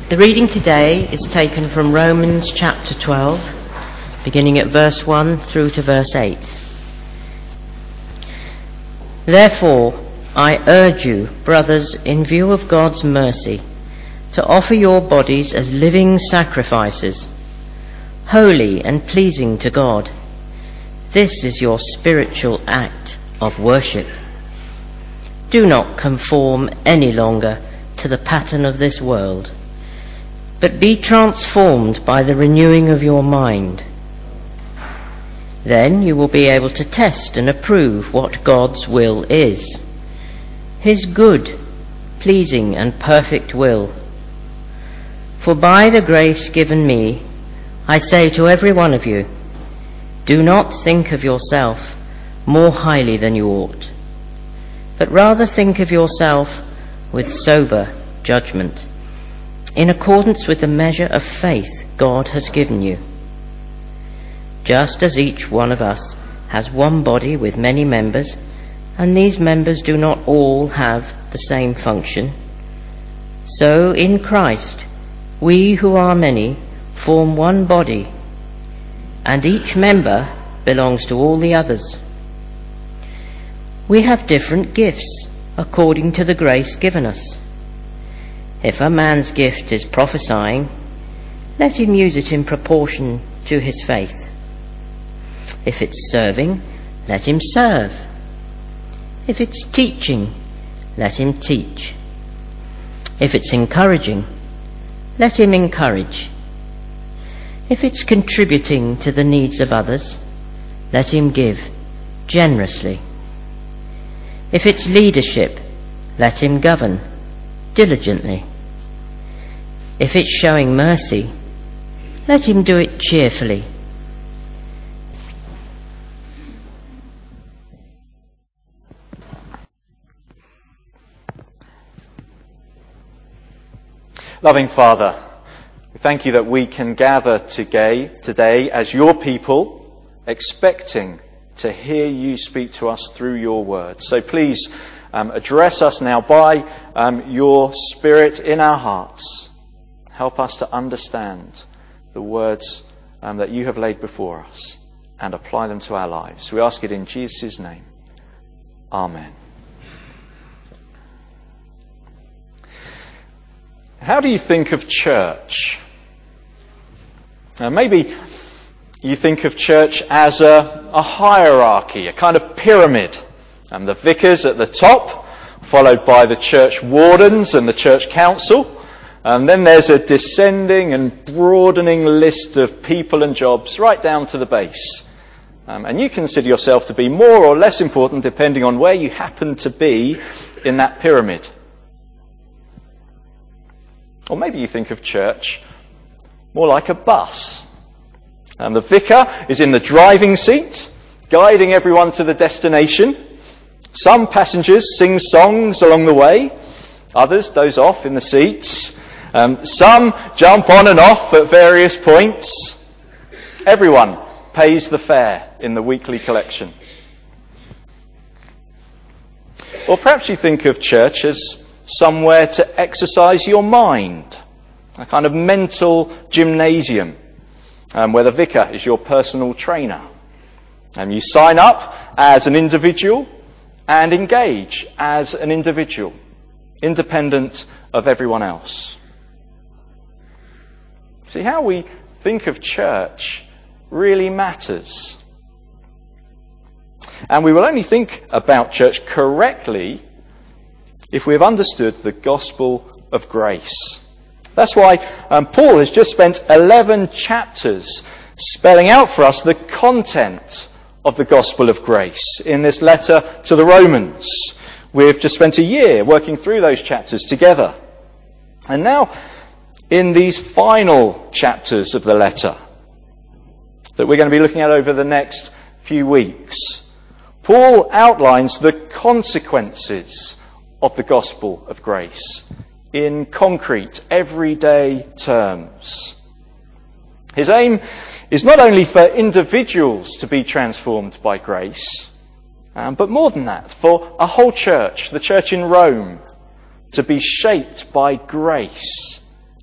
The reading today is taken from Romans chapter 12, beginning at verse 1 through to verse 8. Therefore, I urge you, brothers, in view of God's mercy, to offer your bodies as living sacrifices, holy and pleasing to God. This is your spiritual act of worship. Do not conform any longer to the pattern of this world, but be transformed by the renewing of your mind. Then you will be able to test and approve what God's will is, his good, pleasing and perfect will. For by the grace given me, I say to every one of you, do not think of yourself more highly than you ought, but rather think of yourself with sober judgment, in accordance with the measure of faith God has given you. Just as each one of us has one body with many members, and these members do not all have the same function, so in Christ we who are many form one body, and each member belongs to all the others. We have different gifts according to the grace given us. If a man's gift is prophesying, let him use it in proportion to his faith. If it's serving, let him serve. If it's teaching, let him teach. If it's encouraging, let him encourage. If it's contributing to the needs of others, let him give generously. If it's leadership, let him govern diligently. If it's showing mercy, let him do it cheerfully. Loving Father, we thank you that we can gather today as your people, expecting to hear you speak to us through your word. So please address us now by your Spirit in our hearts. Help us to understand the words that you have laid before us and apply them to our lives. We ask it in Jesus' name. Amen. How do you think of church? Maybe you think of church as a hierarchy, a kind of pyramid. And the vicars at the top, followed by the church wardens and the church council. And then there's a descending and broadening list of people and jobs right down to the base. And you consider yourself to be more or less important depending on where you happen to be in that pyramid. Or maybe you think of church more like a bus. And the vicar is in the driving seat, guiding everyone to the destination. Some passengers sing songs along the way. Others doze off in the seats. Some jump on and off at various points. Everyone pays the fare in the weekly collection. Or perhaps you think of church as somewhere to exercise your mind, a kind of mental gymnasium, where the vicar is your personal trainer. And you sign up as an individual and engage as an individual, independent of everyone else. See, how we think of church really matters. And we will only think about church correctly if we have understood the gospel of grace. That's why Paul has just spent 11 chapters spelling out for us the content of the gospel of grace in this letter to the Romans. We've just spent a year working through those chapters together. And now, in these final chapters of the letter that we're going to be looking at over the next few weeks, Paul outlines the consequences of the gospel of grace in concrete, everyday terms. His aim is not only for individuals to be transformed by grace, but more than that, for a whole church, the church in Rome, to be shaped by grace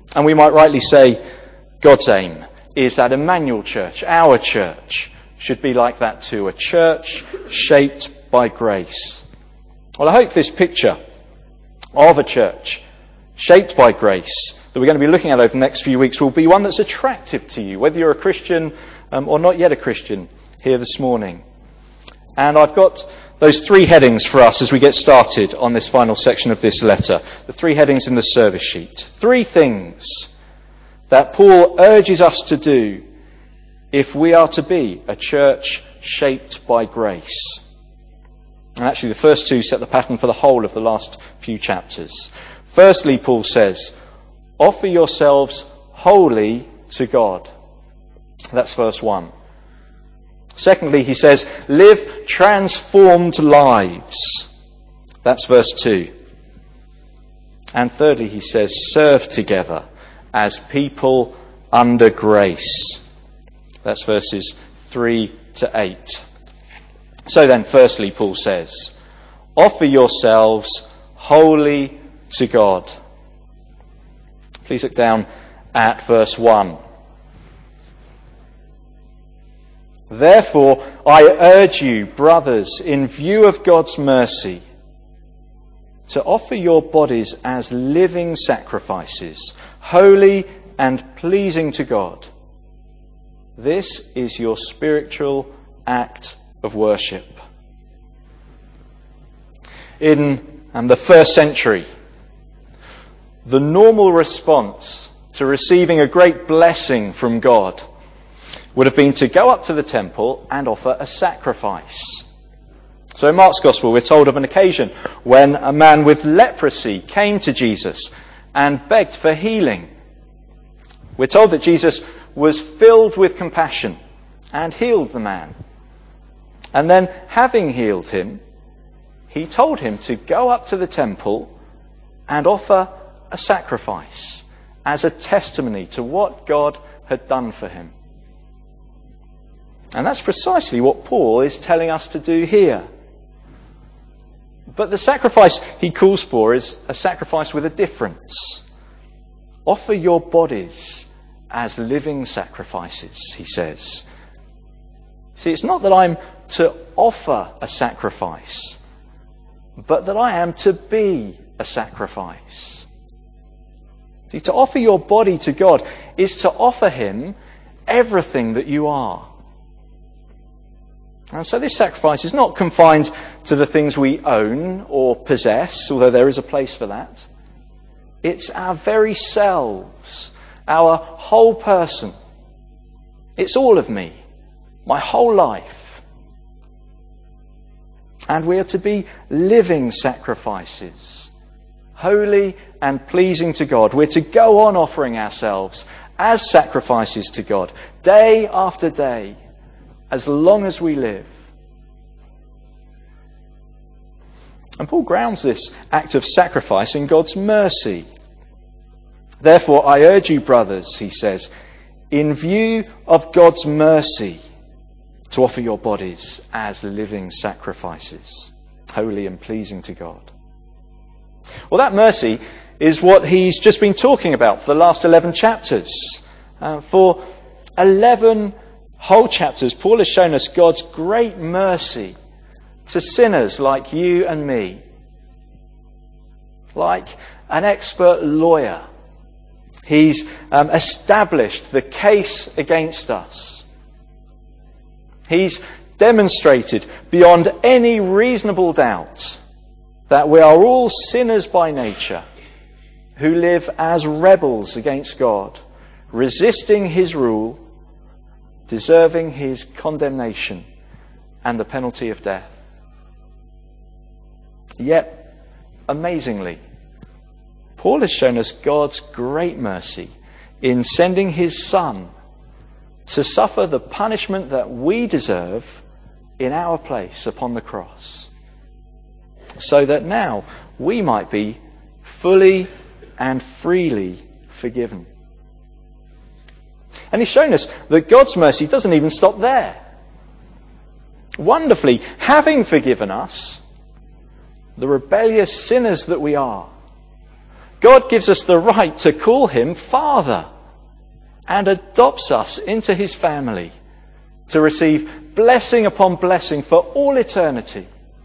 And we might rightly say God's aim is that Emmanuel Church, our church, should be like that too, a church shaped by grace. Well, I hope this picture of a church shaped by grace that we're going to be looking at over the next few weeks will be one that's attractive to you, whether you're a Christian or not yet a Christian here this morning. And I've got those three headings for us as we get started on this final section of this letter. The three headings in the service sheet. Three things that Paul urges us to do if we are to be a church shaped by grace. And actually the first two set the pattern for the whole of the last few chapters. Firstly, Paul says, offer yourselves wholly to God. That's verse 1. Secondly, he says, live transformed lives. That's verse 2. And thirdly, he says, serve together as people under grace. That's verses 3 to 8. So then, firstly, Paul says, offer yourselves wholly to God. Please look down at verse 1. Therefore, I urge you, brothers, in view of God's mercy, to offer your bodies as living sacrifices, holy and pleasing to God. This is your spiritual act of worship. In the first century, the normal response to receiving a great blessing from God would have been to go up to the temple and offer a sacrifice. So in Mark's Gospel, we're told of an occasion when a man with leprosy came to Jesus and begged for healing. We're told that Jesus was filled with compassion and healed the man. And then, having healed him, he told him to go up to the temple and offer a sacrifice as a testimony to what God had done for him. And that's precisely what Paul is telling us to do here. But the sacrifice he calls for is a sacrifice with a difference. Offer your bodies as living sacrifices, he says. See, it's not that I'm to offer a sacrifice, but that I am to be a sacrifice. See, to offer your body to God is to offer him everything that you are. And so this sacrifice is not confined to the things we own or possess, although there is a place for that. It's our very selves, our whole person. It's all of me, my whole life. And we are to be living sacrifices, holy and pleasing to God. We're to go on offering ourselves as sacrifices to God, day after day, as long as we live. And Paul grounds this act of sacrifice in God's mercy. Therefore, I urge you, brothers, he says, in view of God's mercy, to offer your bodies as living sacrifices, holy and pleasing to God. Well, that mercy is what he's just been talking about for the last 11 chapters. For 11 whole chapters, Paul has shown us God's great mercy to sinners like you and me. Like an expert lawyer, he's established the case against us. He's demonstrated beyond any reasonable doubt that we are all sinners by nature who live as rebels against God, resisting his rule, deserving his condemnation and the penalty of death. Yet, amazingly, Paul has shown us God's great mercy in sending his Son to suffer the punishment that we deserve in our place upon the cross, so that now we might be fully and freely forgiven. And he's shown us that God's mercy doesn't even stop there. Wonderfully, having forgiven us, the rebellious sinners that we are, God gives us the right to call him Father and adopts us into his family to receive blessing upon blessing for all eternity.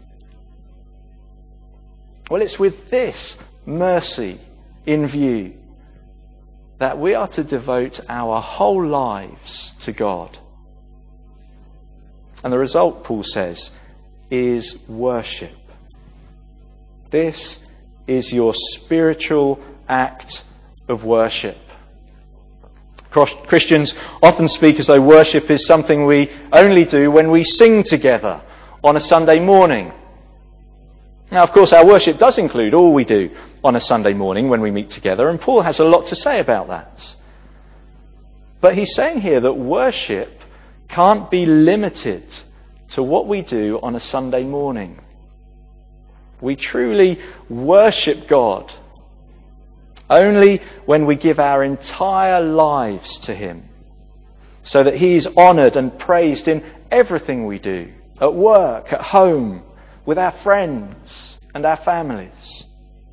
Well, it's with this mercy in view that we are to devote our whole lives to God. And the result, Paul says, is worship. This is your spiritual act of worship. Christians often speak as though worship is something we only do when we sing together on a Sunday morning. Now, of course, our worship does include all we do on a Sunday morning when we meet together, and Paul has a lot to say about that. But he's saying here that worship can't be limited to what we do on a Sunday morning. We truly worship God only when we give our entire lives to him, so that he is honoured and praised in everything we do, at work, at home, with our friends and our families.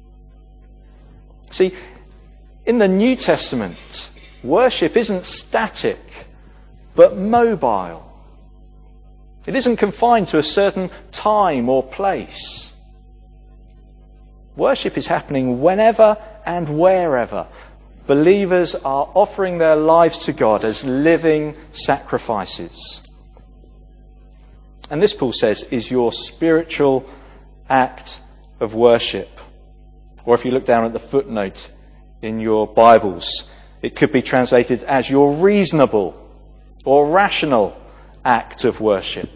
See, in the New Testament, worship isn't static, but mobile. It isn't confined to a certain time or place. Worship is happening whenever and wherever believers are offering their lives to God as living sacrifices. And this, Paul says, is your spiritual act of worship. Or if you look down at the footnote in your Bibles, it could be translated as your reasonable or rational act of worship.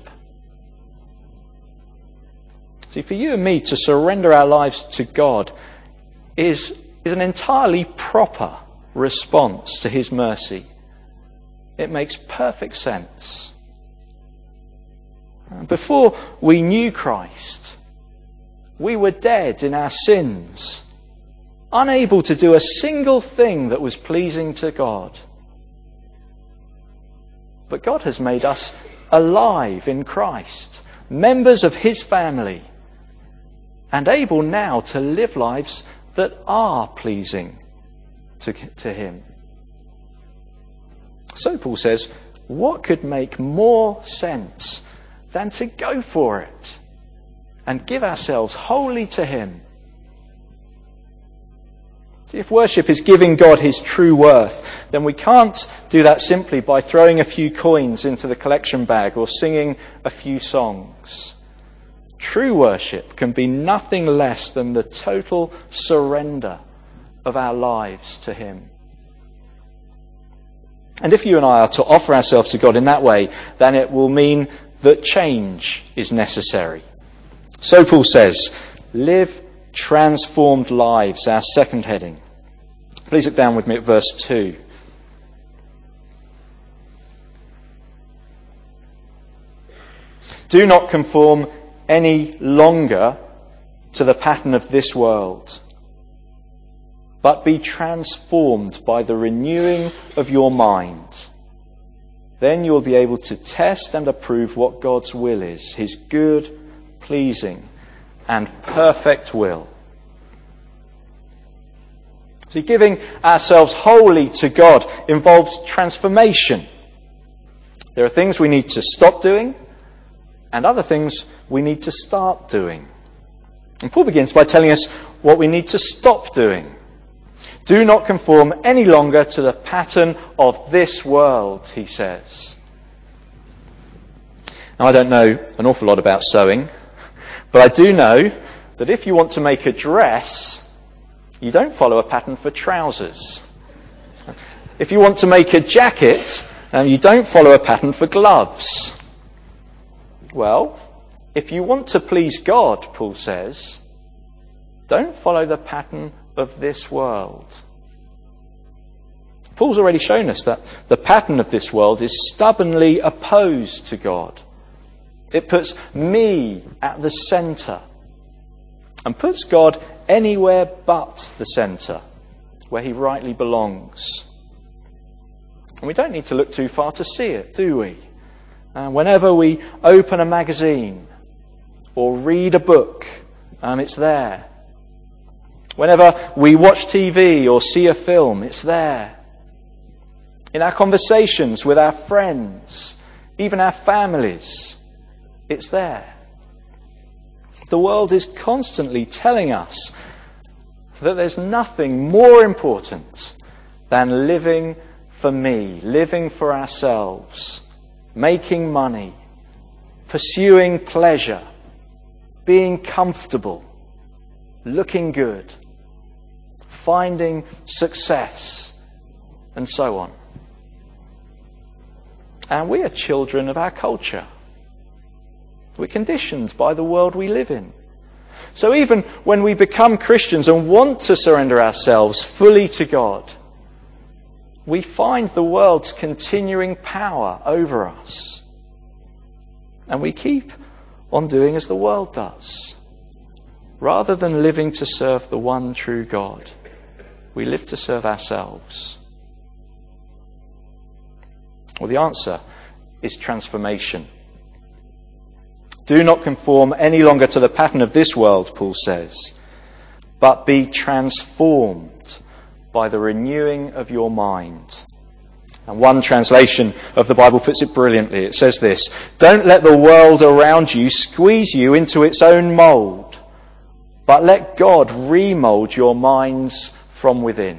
See, for you and me to surrender our lives to God is an entirely proper response to his mercy. It makes perfect sense. Before we knew Christ, we were dead in our sins, unable to do a single thing that was pleasing to God. But God has made us alive in Christ, members of his family, and able now to live lives that are pleasing to him. So Paul says, what could make more sense than to go for it and give ourselves wholly to him? See, if worship is giving God his true worth, then we can't do that simply by throwing a few coins into the collection bag or singing a few songs. True worship can be nothing less than the total surrender of our lives to him. And if you and I are to offer ourselves to God in that way, then it will mean that change is necessary. So Paul says, live transformed lives, our second heading. Please look down with me at verse 2. Do not conform any longer to the pattern of this world, but be transformed by the renewing of your mind. Then you will be able to test and approve what God's will is, his good, pleasing, and perfect will. See, giving ourselves wholly to God involves transformation. There are things we need to stop doing, and other things we need to start doing. And Paul begins by telling us what we need to stop doing. Do not conform any longer to the pattern of this world, he says. Now, I don't know an awful lot about sewing, but I do know that if you want to make a dress, you don't follow a pattern for trousers. If you want to make a jacket, you don't follow a pattern for gloves. Well, if you want to please God, Paul says, don't follow the pattern of this world. Paul's already shown us that the pattern of this world is stubbornly opposed to God. It puts me at the centre and puts God anywhere but the centre, where he rightly belongs. And we don't need to look too far to see it, do we? Whenever we open a magazine or read a book, it's there. Whenever we watch TV or see a film, it's there. In our conversations with our friends, even our families, it's there. The world is constantly telling us that there's nothing more important than living for me, living for ourselves, making money, pursuing pleasure, being comfortable, looking good, finding success, and so on. And we are children of our culture. We're conditioned by the world we live in. So even when we become Christians and want to surrender ourselves fully to God, we find the world's continuing power over us. And we keep on doing as the world does. Rather than living to serve the one true God, we live to serve ourselves. Well, the answer is transformation. Do not conform any longer to the pattern of this world, Paul says, but be transformed by the renewing of your mind. And one translation of the Bible puts it brilliantly. It says this: don't let the world around you squeeze you into its own mould, but let God remould your minds from within.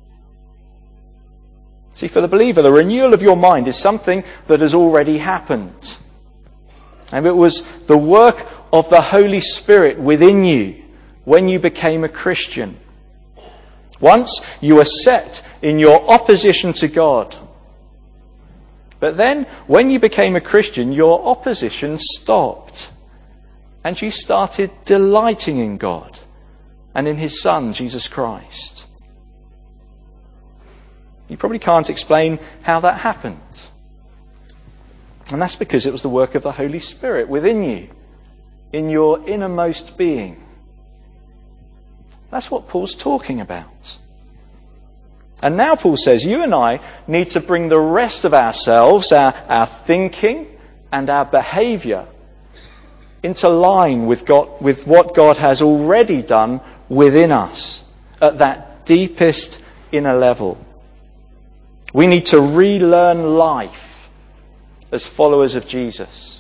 See, for the believer, the renewal of your mind is something that has already happened. And it was the work of the Holy Spirit within you when you became a Christian. Once you were set in your opposition to God. But then, when you became a Christian, your opposition stopped. And you started delighting in God and in His Son, Jesus Christ. You probably can't explain how that happened. And that's because it was the work of the Holy Spirit within you, in your innermost being. That's what Paul's talking about. And now Paul says you and I need to bring the rest of ourselves, our thinking and our behaviour, into line with what God has already done within us at that deepest inner level. We need to relearn life as followers of Jesus.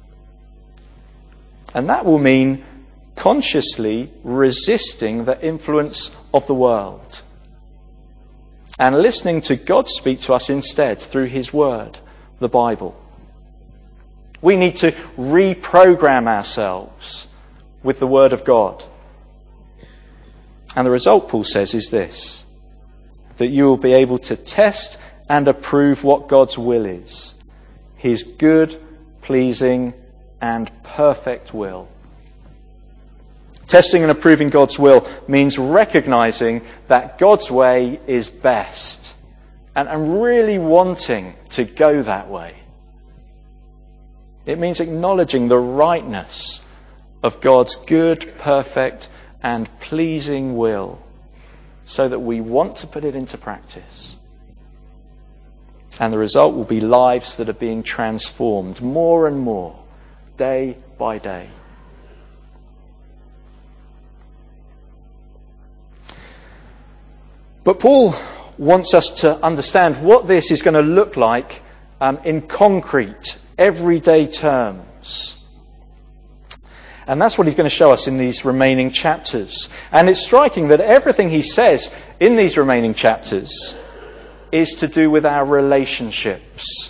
And that will mean consciously resisting the influence of the world and listening to God speak to us instead through His Word, the Bible. We need to reprogram ourselves with the Word of God. And the result, Paul says, is this: that you will be able to test and approve what God's will is. His good, pleasing, and perfect will. Testing and approving God's will means recognizing that God's way is best and really wanting to go that way. It means acknowledging the rightness of God's good, perfect, and pleasing will so that we want to put it into practice. And the result will be lives that are being transformed more and more, day by day. But Paul wants us to understand what this is going to look like in concrete, everyday terms. And that's what he's going to show us in these remaining chapters. And it's striking that everything he says in these remaining chapters is to do with our relationships.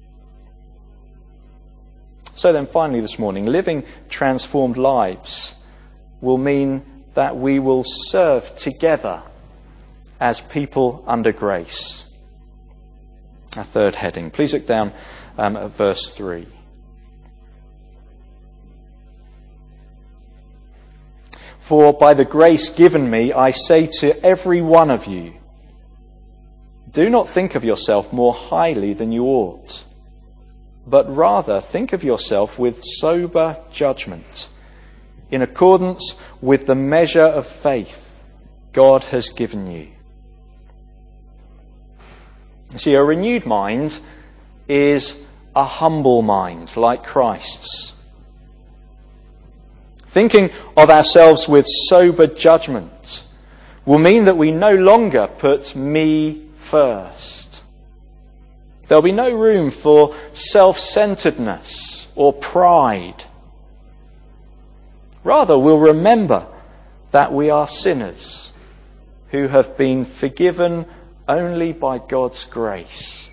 So then finally this morning, living transformed lives will mean that we will serve together as people under grace. Our third heading. Please look down at verse 3. For by the grace given me, I say to every one of you, do not think of yourself more highly than you ought, but rather think of yourself with sober judgment, in accordance with the measure of faith God has given you. See, a renewed mind is a humble mind, like Christ's. Thinking of ourselves with sober judgment will mean that we no longer put me first. There'll be no room for self-centeredness or pride. Rather, we'll remember that we are sinners who have been forgiven only by God's grace.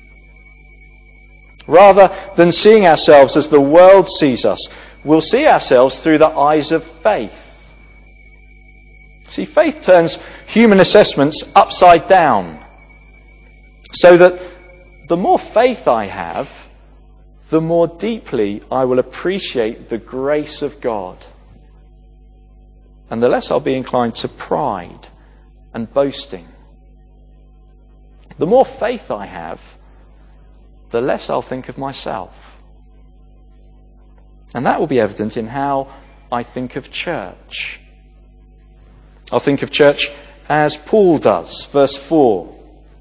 Rather than seeing ourselves as the world sees us, we'll see ourselves through the eyes of faith. See, faith turns human assessments upside down, so that the more faith I have, the more deeply I will appreciate the grace of God, and the less I'll be inclined to pride and boasting. The more faith I have, the less I'll think of myself. And that will be evident in how I think of church. I'll think of church as Paul does, verse 4.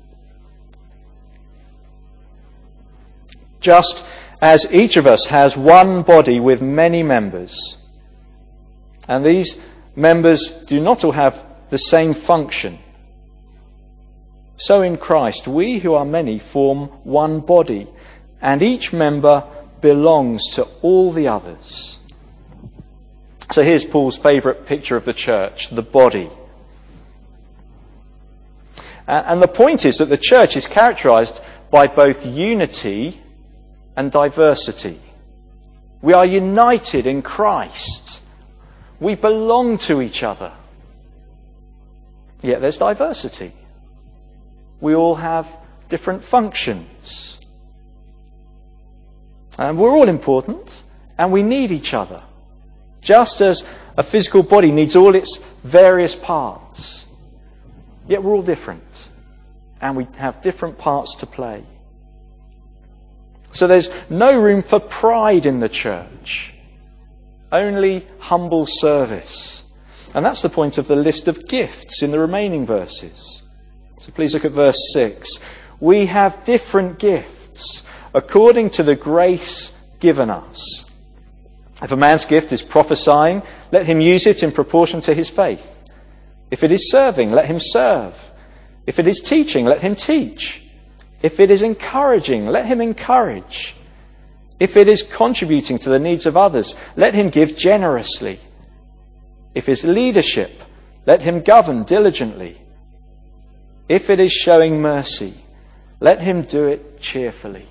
Just as each of us has one body with many members, and these members do not all have the same function, so in Christ we who are many form one body, and each member belongs to all the others. So here's Paul's favourite picture of the church, the body. And the point is that the church is characterised by both unity and diversity. We are united in Christ. We belong to each other. Yet there's diversity. We all have different functions. And we're all important, and we need each other. Just as a physical body needs all its various parts. Yet we're all different, and we have different parts to play. So there's no room for pride in the church. Only humble service. And that's the point of the list of gifts in the remaining verses. So please look at verse 6. We have different gifts according to the grace given us. If a man's gift is prophesying, let him use it in proportion to his faith. If it is serving, let him serve. If it is teaching, let him teach. If it is encouraging, let him encourage. If it is contributing to the needs of others, let him give generously. If it is leadership, let him govern diligently. If it is showing mercy, let him do it cheerfully.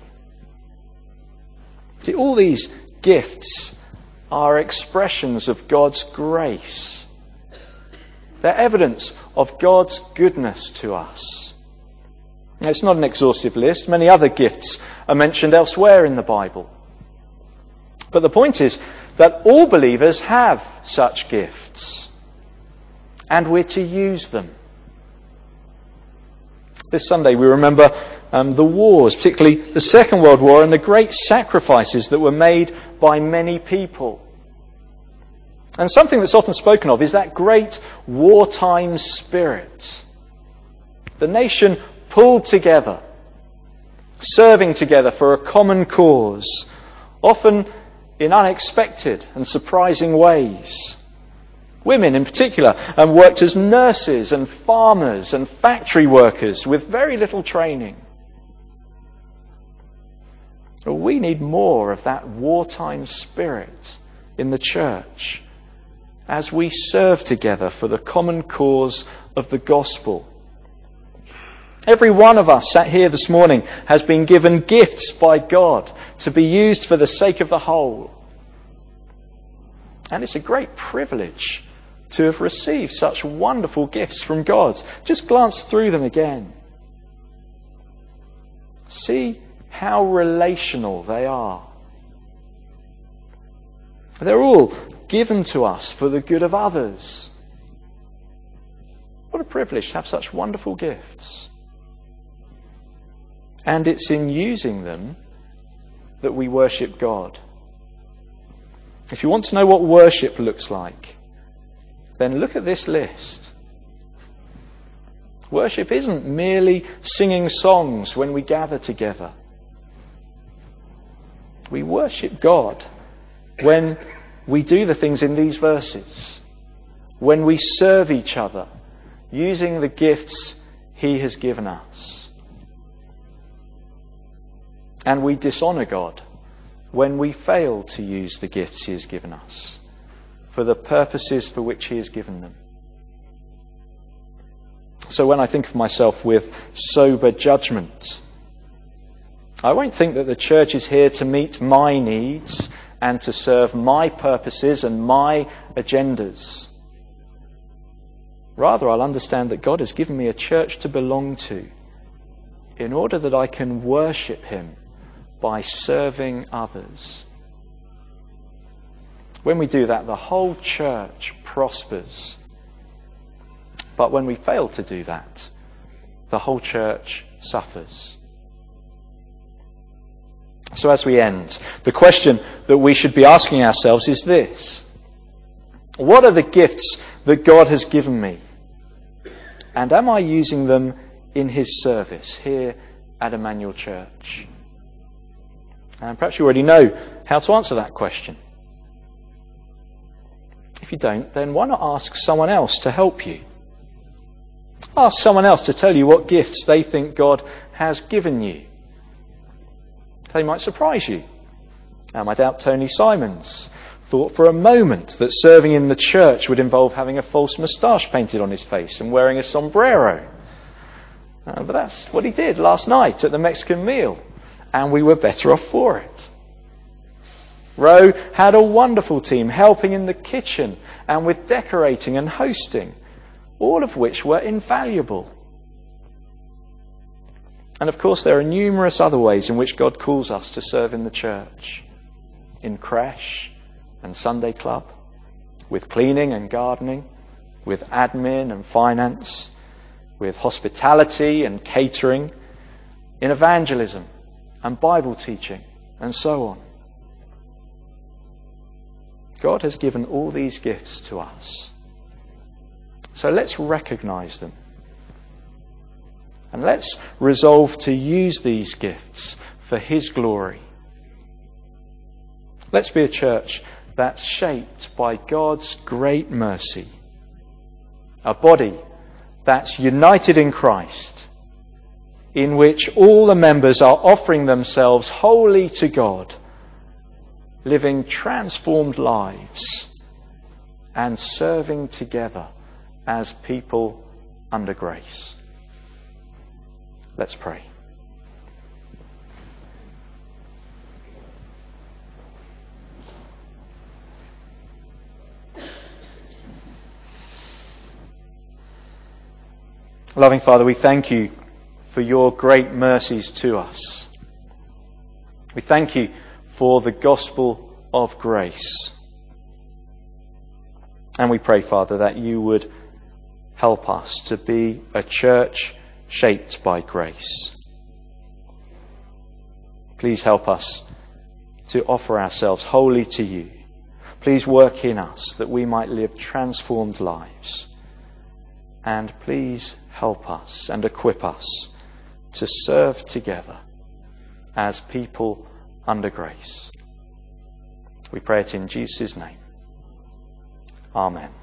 See, all these gifts are expressions of God's grace. They're evidence of God's goodness to us. Now, it's not an exhaustive list. Many other gifts are mentioned elsewhere in the Bible. But the point is that all believers have such gifts, and we're to use them. This Sunday we remember the wars, particularly the Second World War, and the great sacrifices that were made by many people. And something that's often spoken of is that great wartime spirit. The nation pulled together, serving together for a common cause, often in unexpected and surprising ways. Women in particular worked as nurses and farmers and factory workers with very little training. We need more of that wartime spirit in the church as we serve together for the common cause of the gospel. Every one of us sat here this morning has been given gifts by God to be used for the sake of the whole. And it's a great privilege to have received such wonderful gifts from God. Just glance through them again. See how relational they are. They're all given to us for the good of others. What a privilege to have such wonderful gifts. And it's in using them that we worship God. If you want to know what worship looks like, then look at this list. Worship isn't merely singing songs when we gather together. We worship God when we do the things in these verses, when we serve each other, using the gifts he has given us. And we dishonour God when we fail to use the gifts he has given us for the purposes for which he has given them. So when I think of myself with sober judgment, I won't think that the church is here to meet my needs and to serve my purposes and my agendas. Rather, I'll understand that God has given me a church to belong to in order that I can worship him by serving others. When we do that, the whole church prospers. But when we fail to do that, the whole church suffers. So as we end, the question that we should be asking ourselves is this: what are the gifts that God has given me? And am I using them in his service here at Emmanuel Church? And perhaps you already know how to answer that question. If you don't, then why not ask someone else to help you? Ask someone else to tell you what gifts they think God has given you. They might surprise you. I doubt Tony Simons thought for a moment that serving in the church would involve having a false moustache painted on his face and wearing a sombrero. But that's what he did last night at the Mexican meal, and we were better off for it. Roe had a wonderful team helping in the kitchen and with decorating and hosting, all of which were invaluable. And of course there are numerous other ways in which God calls us to serve in the church. In creche and Sunday club, with cleaning and gardening, with admin and finance, with hospitality and catering, in evangelism and Bible teaching, and so on. God has given all these gifts to us. So let's recognise them. And let's resolve to use these gifts for his glory. Let's be a church that's shaped by God's great mercy. A body that's united in Christ, in which all the members are offering themselves wholly to God, living transformed lives and serving together as people under grace. Let's pray. Loving Father, we thank you for your great mercies to us. We thank you for the gospel of grace. And we pray, Father, that you would help us to be a church shaped by grace. Please help us to offer ourselves wholly to you. Please work in us that we might live transformed lives. And please help us and equip us to serve together as people under grace. We pray it in Jesus' name. Amen.